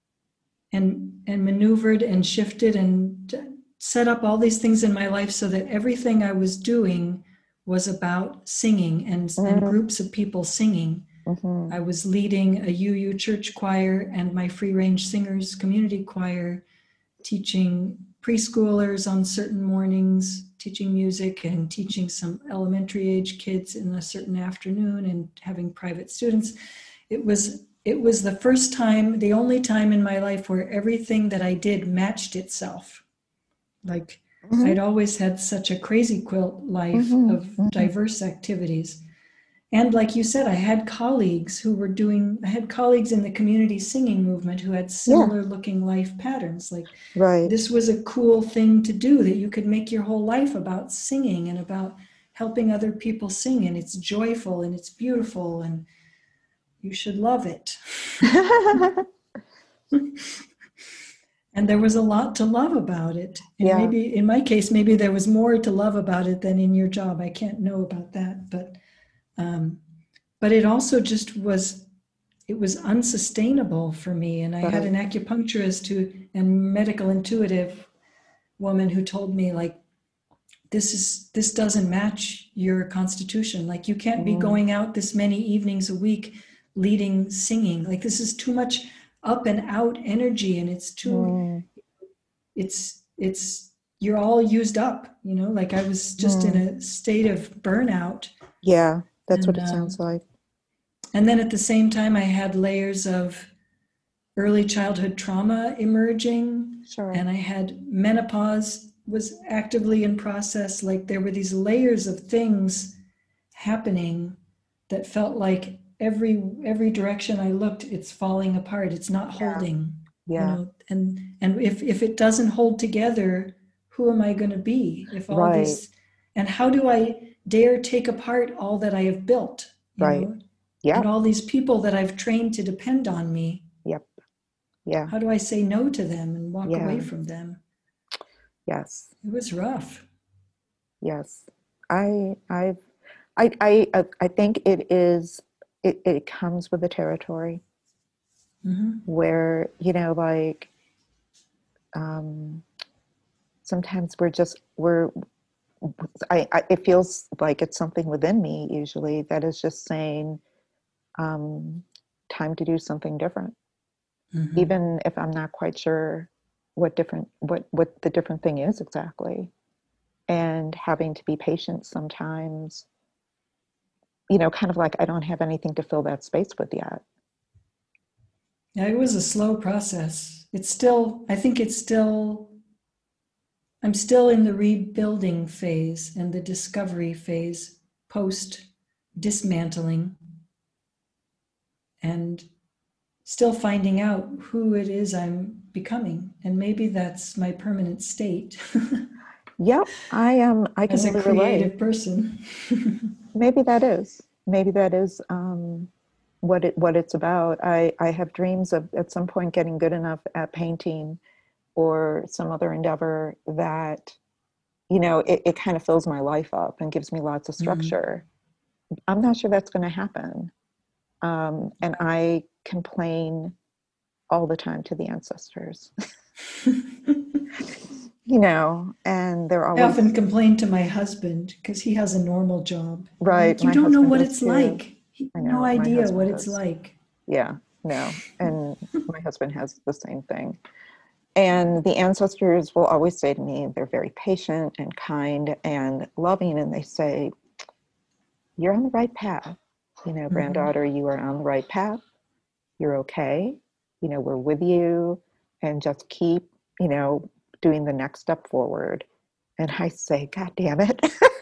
S2: and and maneuvered and shifted and set up all these things in my life so that everything I was doing was about singing and and groups of people singing.
S1: Hmm.
S2: I was leading a U U church choir and my free range singers community choir, teaching preschoolers on certain mornings, teaching music, and teaching some elementary age kids in a certain afternoon, and having private students. It was it was the first time, the only time in my life where everything that I did matched itself. Like
S1: Hmm.
S2: I'd always had such a crazy quilt life
S1: Hmm.
S2: of diverse activities. And like you said, I had colleagues who were doing, I had colleagues in the community singing movement who had
S1: Yeah,
S2: similar looking life patterns. Like
S1: right.
S2: this was a cool thing to do, that you could make your whole life about singing and about helping other people sing. And it's joyful and it's beautiful and you should love it. And there was a lot to love about it. And
S1: Yeah.
S2: maybe in my case, maybe there was more to love about it than in your job. I can't know about that. But um, but it also just was, it was unsustainable for me. And I had
S1: Right.
S2: an acupuncturist who and medical intuitive woman who told me, like, this is this doesn't match your constitution. Like you can't be
S1: Mm,
S2: going out this many evenings a week leading singing. Like this is too much up and out energy, and it's too
S1: mm,
S2: it's it's you're all used up, you know, like I was just in
S1: Mm.
S2: a state of burnout.
S1: Yeah, that's what
S2: And
S1: it sounds
S2: um,
S1: like.
S2: and then at the same time, I had layers of early childhood trauma emerging,
S1: Sure.
S2: and I had menopause was actively in process. Like there were these layers of things happening that felt like every every direction I looked, it's falling apart. It's not
S1: Yeah.
S2: holding, you
S1: Yeah.
S2: know. And and if if it doesn't hold together, who am I going to be? If all
S1: Right.
S2: these, and how do I dare take apart all that I have built, you
S1: Right.
S2: know, and
S1: Yep.
S2: all these people that I've trained to depend on me?
S1: Yep. Yeah.
S2: How do I say no to them and walk away
S1: Yeah.
S2: from them?
S1: Yes.
S2: It was rough.
S1: Yes. I I've I I uh, I think it is it, it comes with the territory
S2: Hmm.
S1: where, you know, like um sometimes we're just we're I, I it feels like it's something within me usually that is just saying um time to do something different,
S2: Hmm.
S1: even if I'm not quite sure what different what what the different thing is exactly, and having to be patient sometimes, you know, kind of like I don't have anything to fill that space with yet.
S2: Yeah, it was a slow process. It's still, I think it's still, I'm still in the rebuilding phase and the discovery phase post dismantling, and still finding out who it is I'm becoming. And maybe that's my permanent state
S1: Yep, I am. I can
S2: as a
S1: really relate.
S2: creative person.
S1: Maybe that is. Maybe that is um, what it what it's about. I I have dreams of at some point getting good enough at painting or some other endeavor that, you know, it, it kind of fills my life up and gives me lots of
S2: Mm.
S1: structure. I'm not sure that's going to happen, um, and I complain all the time to the ancestors, you know, and they're
S2: I often
S1: always
S2: complain to my husband because he has a normal job. I'm
S1: right.
S2: like, you
S1: My
S2: don't know
S1: husband
S2: what
S1: does
S2: it's
S1: too.
S2: like. He
S1: I
S2: has no
S1: know my
S2: idea
S1: husband
S2: what it's
S1: does.
S2: like.
S1: Yeah, no. And my husband has the same thing. And the ancestors will always say to me, they're very patient and kind and loving. And they say, you're on the right path. You know,
S2: Mm-hmm.
S1: granddaughter, you are on the right path. You're okay. You know, we're with you. And just keep, you know, doing the next step forward. And I say, God damn it.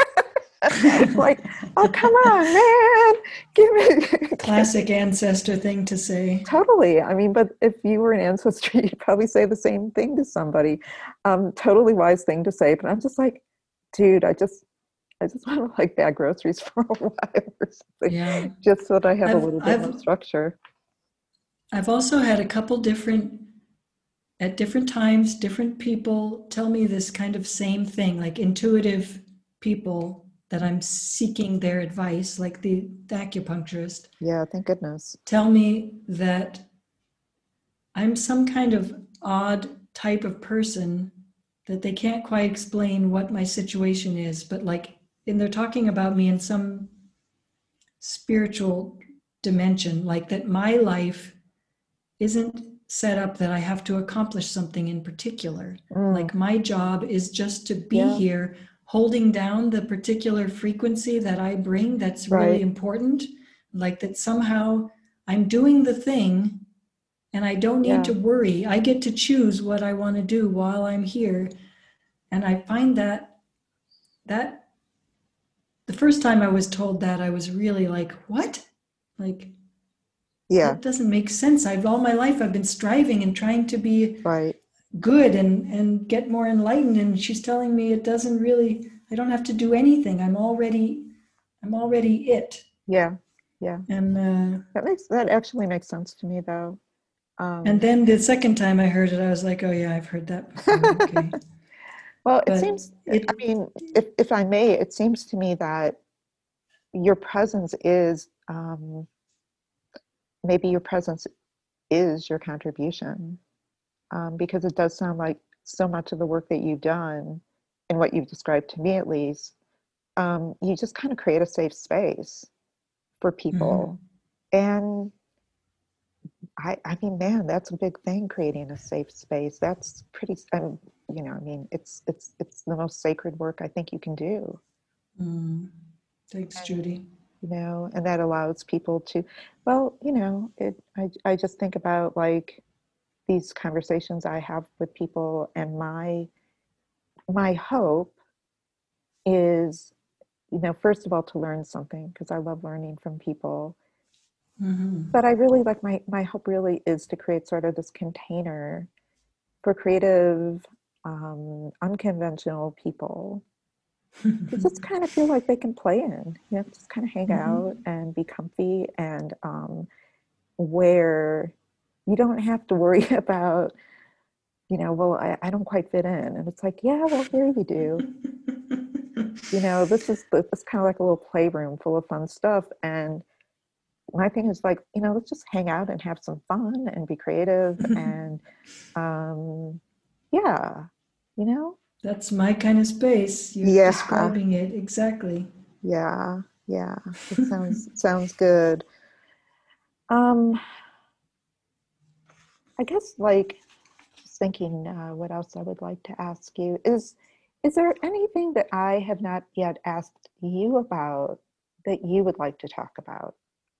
S1: Like, oh, come on, man. Give me, give me
S2: Classic ancestor thing to say.
S1: Totally. I mean, but if you were an ancestor, you'd probably say the same thing to somebody. Um, totally wise thing to say. But I'm just like, dude, I just, I just want to like bag groceries for a while or something,
S2: Yeah.
S1: just so that I have a
S2: I've
S1: little bit more
S2: I've
S1: structure.
S2: I've also had a couple different at different times, different people tell me this kind of same thing, like intuitive people that I'm seeking their advice, like the, the acupuncturist,
S1: Yeah, thank goodness.
S2: tell me that I'm some kind of odd type of person that they can't quite explain what my situation is, but like, and they're talking about me in some spiritual dimension, like that my life isn't set up that I have to accomplish something in particular.
S1: Mm,
S2: Like my job is just to be
S1: yeah,
S2: here holding down the particular frequency that I bring that's really
S1: right.
S2: important. Like that somehow I'm doing the thing and I don't need
S1: Yeah,
S2: to worry. I get to choose what I want to do while I'm here. And I find that that the first time I was told that, I was really like, what? Like,
S1: yeah,
S2: that doesn't make sense. I've all my life I've been striving and trying to be
S1: right.
S2: good and and get more enlightened, and she's telling me it doesn't really, I don't have to do anything. I'm already I'm already it.
S1: Yeah, yeah.
S2: And uh
S1: That makes, that actually makes sense to me though.
S2: and
S1: Um,
S2: then the second time I heard it, I was like, oh yeah, I've heard that before. Okay.
S1: well, it
S2: But
S1: seems, I
S2: it
S1: mean, if, if I may, it seems to me that your presence is um, maybe your presence is your contribution, um, because it does sound like so much of the work that you've done and what you've described to me at least, um, you just kind of create a safe space for
S2: mhm.
S1: people. And I, I mean, man, that's a big thing, creating a safe space. That's pretty, um, you know, I mean, it's it's it's the most sacred work I think you can do.
S2: Mm. Thanks,
S1: And,
S2: Judy.
S1: you know, and that allows people to, well, you know, it I I just think about like these conversations I have with people, and my my hope is, you know, first of all, to learn something because I love learning from people.
S2: Mm-hmm.
S1: But I really like my my hope really is to create sort of this container for creative, um, unconventional people to just kind of feel like they can play in, you know, just kind of hang out
S2: Mm-hmm.
S1: and be comfy, and um, where you don't have to worry about, you know, well, I, I don't quite fit in. And it's like, yeah, well, here you do. You know, this is the, this kind of like a little playroom full of fun stuff. And my thing is like, you know, let's just hang out and have some fun and be creative. And um, yeah, you know?
S2: That's my kind of space. You're
S1: Yeah,
S2: describing it exactly.
S1: yeah, yeah. It sounds sounds good. Um, I guess like just thinking uh, what else I would like to ask you is is there anything that I have not yet asked you about that you would like to talk about?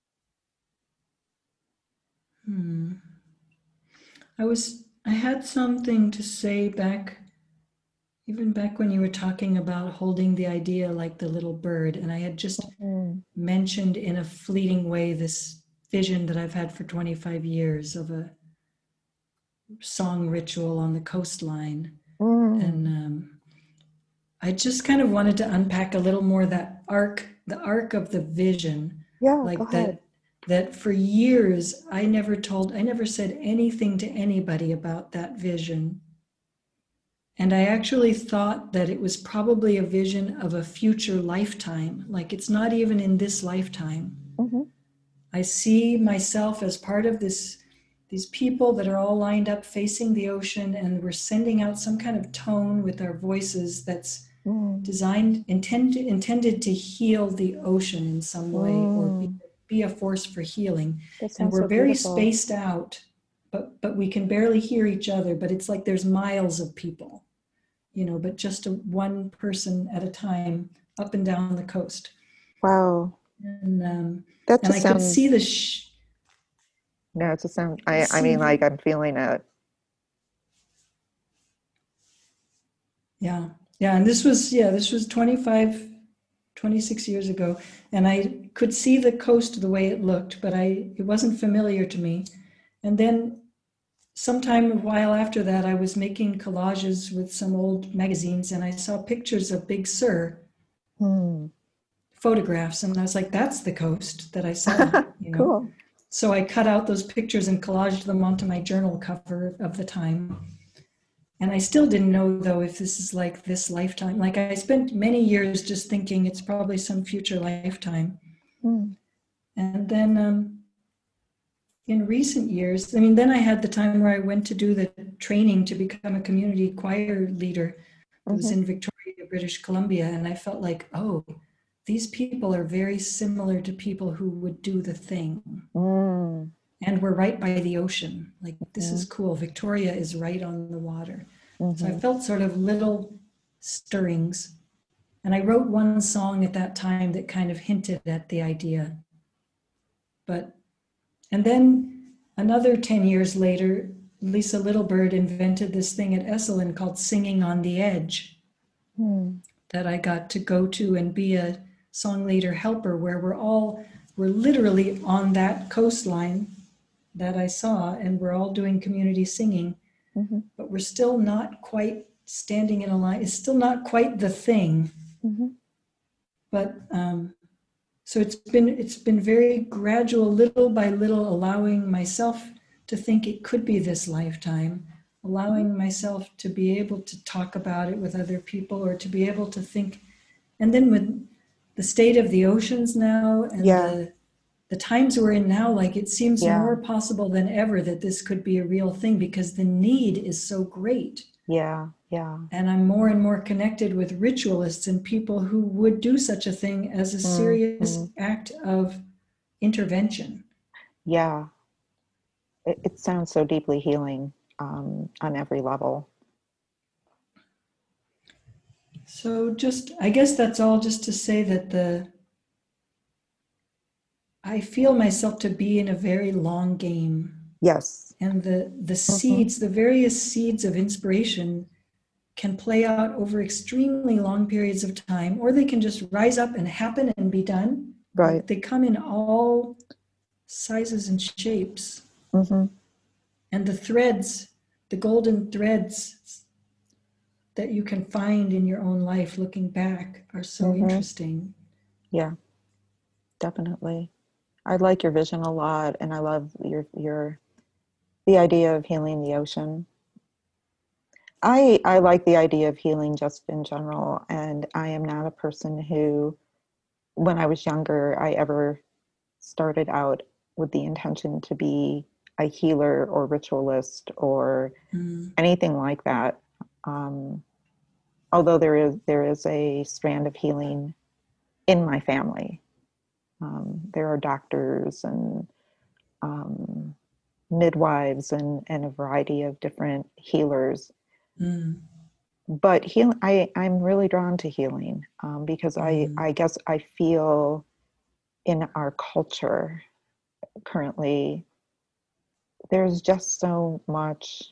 S2: Hmm. I was, I had something to say back, even back when you were talking about holding the idea like the little bird. And I had just
S1: Mm,
S2: mentioned in a fleeting way this vision that I've had for twenty-five years of a song ritual on the coastline. And
S1: mm,
S2: um, I just kind of wanted to unpack a little more that arc, the arc of the vision,
S1: yeah, go
S2: like
S1: ahead.
S2: that, that for years I never told, I never said anything to anybody about that vision. And I actually thought that it was probably a vision of a future lifetime, like it's not even in this lifetime.
S1: Hmm.
S2: I see myself as part of this, these people that are all lined up facing the ocean, and we're sending out some kind of tone with our voices that's
S1: Mm,
S2: designed, intended, intended to heal the ocean in some way, or be,
S1: mm.
S2: be a force for healing.
S1: That
S2: And
S1: sounds
S2: we're
S1: so
S2: very
S1: beautiful.
S2: spaced out, but but we can barely hear each other. But it's like there's miles of people, you know, but just a, one person at a time up and down the coast.
S1: Wow.
S2: And um,
S1: That
S2: and
S1: just
S2: I could see
S1: sounds,
S2: the sh-
S1: no, it just sounds, I, I
S2: see
S1: mean,
S2: the
S1: like I'm feeling it.
S2: yeah, yeah. And this was, yeah, this was twenty-five, twenty-six years ago. And I could see the coast the way it looked, but I, it wasn't familiar to me. And then sometime a while after that, I was making collages with some old magazines, and I saw pictures of Big Sur,
S1: Hmm.
S2: photographs. And I was like, that's the coast that I saw, you know?
S1: Cool.
S2: So I cut out those pictures and collaged them onto my journal cover of the time. And I still didn't know, though, if this is like this lifetime. Like I spent many years just thinking it's probably some future lifetime.
S1: Mm,
S2: And then um, in recent years, I mean, then I had the time where I went to do the training to become a community choir leader. That was
S1: hmm.
S2: in Victoria, British Columbia. And I felt like, oh, these people are very similar to people who would do the thing.
S1: Mm,
S2: And we're right by the ocean. Like, this
S1: hmm.
S2: is cool. Victoria is right on the water. So I
S1: Hmm.
S2: felt sort of little stirrings. And I wrote one song at that time that kind of hinted at the idea. But, and then another ten years later, Lisa Littlebird invented this thing at Esalen called Singing on the Edge
S1: Mm,
S2: that I got to go to and be a song leader helper, where we're all, we're literally on that coastline that I saw, and we're all doing community singing,
S1: hmm.
S2: but we're still not quite standing in a line. It's still not quite the thing.
S1: Hmm.
S2: But um, so it's been it's been very gradual, little by little, allowing myself to think it could be this lifetime,
S1: Hmm.
S2: allowing myself to be able to talk about it with other people, or to be able to think. And then with the state of the oceans now, and
S1: Yeah,
S2: the the times we're in now, like it seems
S1: yeah,
S2: more possible than ever that this could be a real thing, because the need is so great.
S1: yeah, yeah.
S2: And I'm more and more connected with ritualists and people who would do such a thing as a
S1: Hmm.
S2: serious act of intervention.
S1: Yeah. It, it sounds so deeply healing, um, on every level.
S2: So just, I guess that's all just to say that the, I feel myself to be in a very long game.
S1: Yes.
S2: And the, the
S1: Mm-hmm.
S2: seeds, the various seeds of inspiration can play out over extremely long periods of time, or they can just rise up and happen and be done.
S1: Right.
S2: Like they come in all sizes and shapes.
S1: Mm-hmm.
S2: And the threads, the golden threads that you can find in your own life looking back are so
S1: Mm-hmm.
S2: interesting.
S1: Yeah, definitely. I like your vision a lot, and I love your your the idea of healing the ocean. I I like the idea of healing just in general, and I am not a person who, when I was younger, I ever started out with the intention to be a healer or ritualist or
S2: Mm,
S1: anything like that. Um, although there is there is a strand of healing in my family. Um, there are doctors and um, midwives and, and a variety of different healers.
S2: mm,
S1: But heal, I, I'm really drawn to healing um, because I,
S2: mm.
S1: I guess I feel in our culture currently, there's just so much.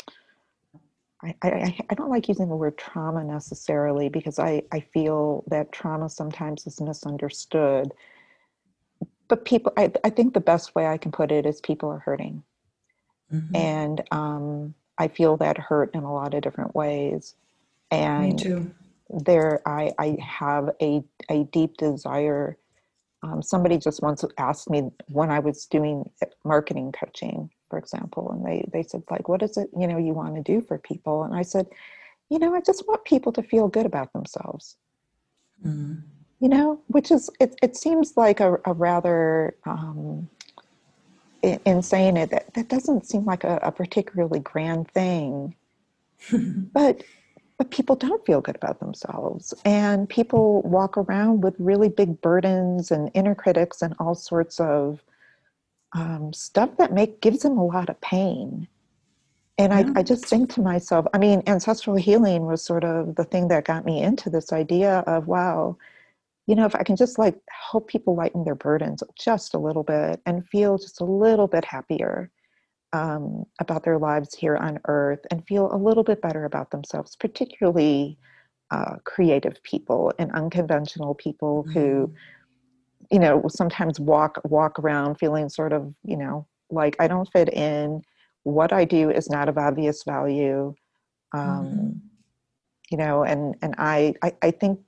S1: I, I, I don't like using the word trauma necessarily because I, I feel that trauma sometimes is misunderstood. But people, I, I think the best way I can put it is people are hurting.
S2: Mm-hmm.
S1: And um, I feel that hurt in a lot of different ways.
S2: Me
S1: And
S2: too.
S1: there, I, I have a, a deep desire. Um, somebody just once asked me when I was doing marketing coaching, for example, and they, they said, like, what is it, you know, you want to do for people? And I said, you know, I just want people to feel good about themselves,
S2: Mm.
S1: you know, which is, it, it seems like a, a rather, um, in, in saying it, that, that doesn't seem like a, a particularly grand thing, but but people don't feel good about themselves, and people walk around with really big burdens and inner critics and all sorts of um, stuff that make gives them a lot of pain. And I,
S2: Yeah.
S1: I just think to myself, I mean, ancestral healing was sort of the thing that got me into this idea of, wow, you know, if I can just like help people lighten their burdens just a little bit and feel just a little bit happier um, about their lives here on earth and feel a little bit better about themselves, particularly uh, creative people and unconventional people who,
S2: Mm.
S1: you know, sometimes walk walk around feeling sort of, you know, like I don't fit in. What I do is not of obvious value.
S2: Mm-hmm.
S1: Um, you know, and and I, I I think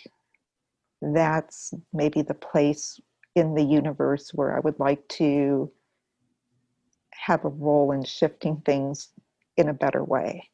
S1: that's maybe the place in the universe where I would like to have a role in shifting things in a better way.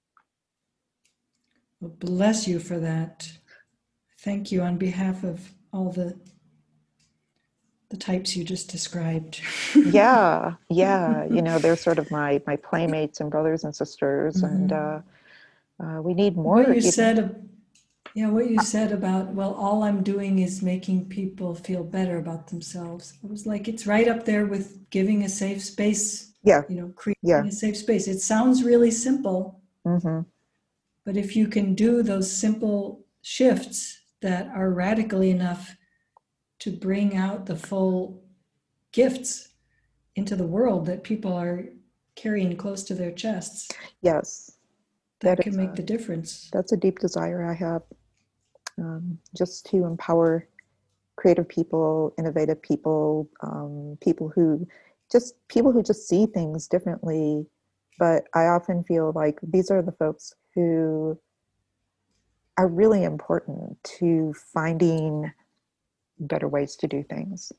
S2: Well, bless you for that. Thank you on behalf of all the the types you just described.
S1: Yeah, yeah. You know, they're sort of my my playmates and brothers and sisters, and
S2: Mm-hmm.
S1: uh, uh, we need
S2: What
S1: more.
S2: you
S1: You know,
S2: said, yeah, what you said about, well, all I'm doing is making people feel better about themselves. I was like, it's right up there with giving a safe space,
S1: yeah,
S2: you know, creating
S1: yeah.
S2: a safe space. It sounds really simple,
S1: Hmm.
S2: but if you can do those simple shifts that are radical enough to bring out the full gifts into the world that people are carrying close to their chests,
S1: Yes, that
S2: that can
S1: is
S2: make
S1: a
S2: the difference.
S1: that's a deep desire I have, um, just to empower creative people, innovative people, um, people who just people who just see things differently. But I often feel like these are the folks who are really important to finding better ways to do things.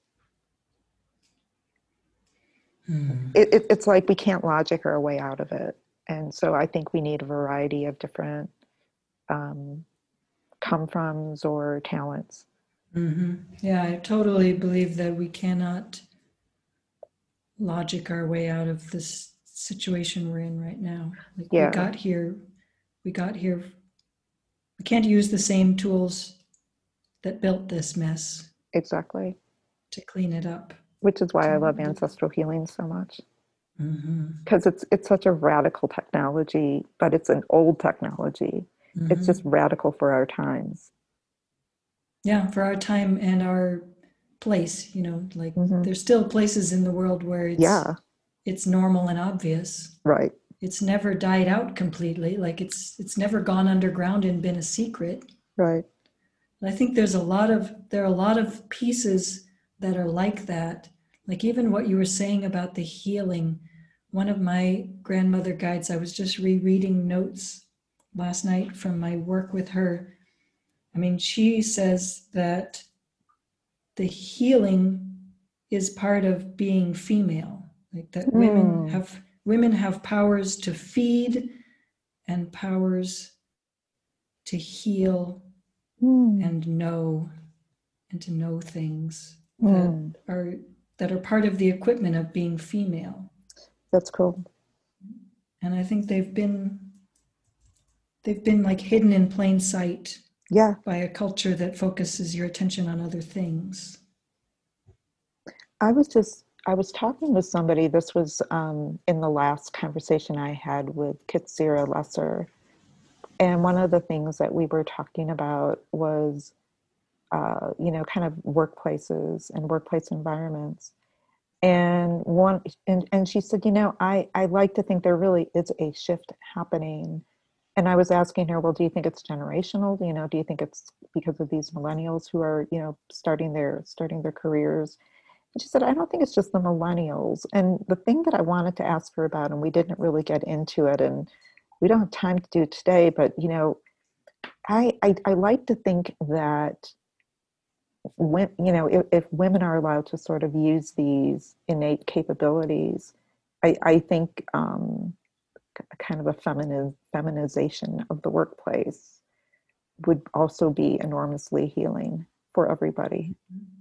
S2: Hmm.
S1: It, it, it's like we can't logic our way out of it. And so I think we need a variety of different um, come froms or talents.
S2: Mm-hmm. Yeah, I totally believe that we cannot logic our way out of this situation we're in right now. Like we
S1: Yeah,
S2: got here, we got here, we can't use the same tools that built this mess
S1: exactly.
S2: to clean it up.
S1: Which is why I
S2: To
S1: love ancestral healing so much.
S2: mm-hmm.
S1: Because it's it's such a radical technology, but it's an old technology. it's just
S2: Hmm.
S1: radical for our times.
S2: Yeah, for our time and our place, you know, like
S1: Hmm.
S2: there's still places in the world where it's
S1: Yeah,
S2: it's normal and obvious.
S1: right,
S2: It's never died out completely. Like it's it's never gone underground and been a secret.
S1: right.
S2: And I think there's a lot of there are a lot of pieces that are like that. Like even what you were saying about the healing. One of my grandmother guides, I was just rereading notes last night from my work with her. I mean, she says that the healing is part of being female, like that women
S1: Mm,
S2: have women have powers to feed and powers to heal
S1: mm,
S2: and know and to know things that
S1: mm.
S2: are that are part of the equipment of being female.
S1: That's cool.
S2: And I think they've been they've been like hidden in plain sight
S1: Yeah,
S2: by a culture that focuses your attention on other things.
S1: I was just, I was talking with somebody. This was um, in the last conversation I had with Kitsira Lesser. And one of the things that we were talking about was, uh, you know, kind of workplaces and workplace environments. And one, and, and she said, you know, I, I like to think there really is a shift happening. And I was asking her, well, do you think it's generational? You know, do you think it's because of these millennials who are, you know, starting their starting their careers? And she said, I don't think it's just the millennials. And the thing that I wanted to ask her about, and we didn't really get into it, and we don't have time to do it today, but you know, I I, I like to think that when you know if, if women are allowed to sort of use these innate capabilities, I, I think um, kind of a feminine feminization of the workplace would also be enormously healing for everybody.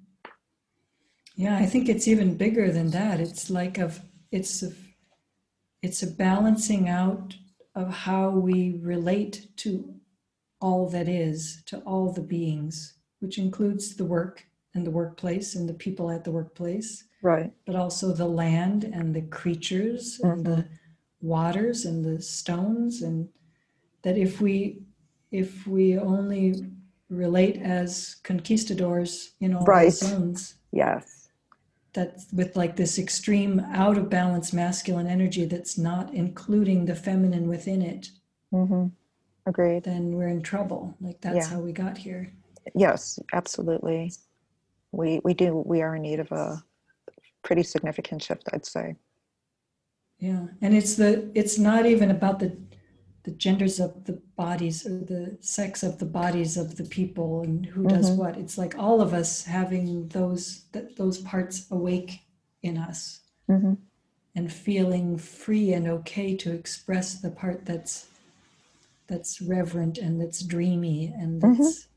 S2: Yeah, I think it's even bigger than that. It's like of it's a, it's a balancing out of how we relate to all that is, to all the beings, which includes the work and the workplace and the people at the workplace,
S1: Right.
S2: but also the land and the creatures and
S1: Hmm.
S2: the waters and the stones. And that if we if we only relate as conquistadors in all those
S1: Right.
S2: zones,
S1: Yes.
S2: that with like this extreme out of balance masculine energy that's not including the feminine within it,
S1: Hmm. Agreed.
S2: then we're in trouble. Like that's
S1: Yeah.
S2: how we got here.
S1: Yes, absolutely. We we do we are in need of a pretty significant shift, I'd say.
S2: Yeah, and it's the it's not even about the the genders of the bodies or the sex of the bodies of the people and who does
S1: Hmm.
S2: what. It's like all of us having those that those parts awake in us
S1: Hmm.
S2: and feeling free and okay to express the part that's that's reverent and that's dreamy and
S1: Hmm.
S2: that's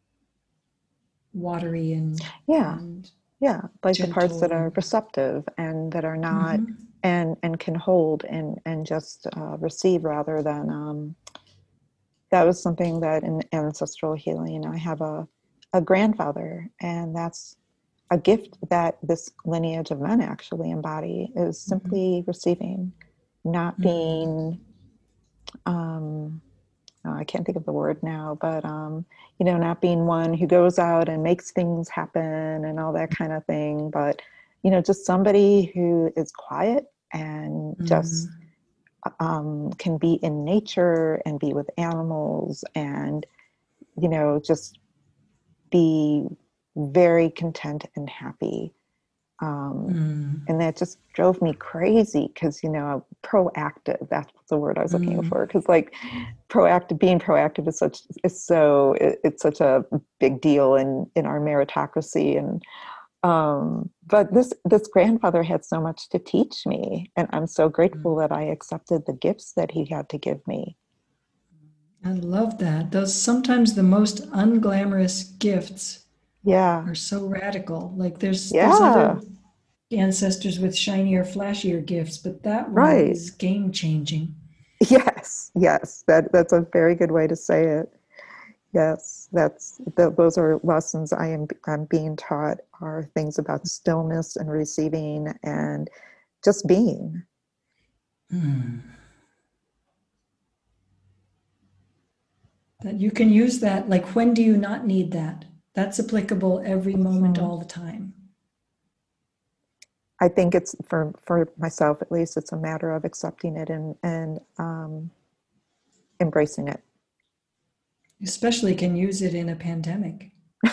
S2: watery and
S1: Yeah.
S2: and
S1: Yeah. Like the parts
S2: gentle
S1: that are
S2: and
S1: receptive and that are not
S2: mm-hmm,
S1: and and can hold and and just uh, receive rather than um, that was something that in ancestral healing I have a a grandfather, and that's a gift that this lineage of men actually embody is
S2: mm-hmm,
S1: simply receiving, not
S2: mm,
S1: being um, oh, I can't think of the word now, but um, you know, not being one who goes out and makes things happen and all that kind of thing, but you know, just somebody who is quiet and just
S2: mm,
S1: um, can be in nature and be with animals and you know just be very content and happy. Um,
S2: mm,
S1: and that just drove me crazy because, you know, proactive, that's the word I was looking
S2: mm.
S1: for. Because like proactive, being proactive is such, is so, it, it's such a big deal in, in our meritocracy. And, um, but this, this grandfather had so much to teach me. And I'm so grateful that I accepted the gifts that he had to give me.
S2: I love that. Those sometimes the most unglamorous gifts
S1: Yeah.
S2: are so radical. Like there's there's
S1: Yeah.
S2: other ancestors with shinier, flashier gifts, but that one
S1: Right.
S2: is game changing.
S1: Yes. Yes. That, that's a very good way to say it. Yes, that's the, those are lessons I am I'm being taught are things about stillness and receiving and just being.
S2: Mm. That you can use that. Like, when do you not need that? That's applicable every moment,
S1: Mhm.
S2: all the time.
S1: I think it's for for myself at least. It's a matter of accepting it and and um, embracing it.
S2: You especially can use it in a pandemic.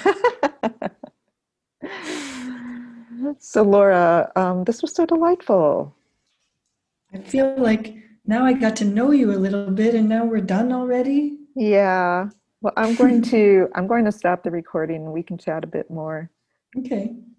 S1: So, Laura, um, this was so delightful.
S2: I feel like now I got to know you a little bit, and now we're done already.
S1: Yeah. Well, I'm going to I'm going to stop the recording and we can chat a bit more.
S2: Okay.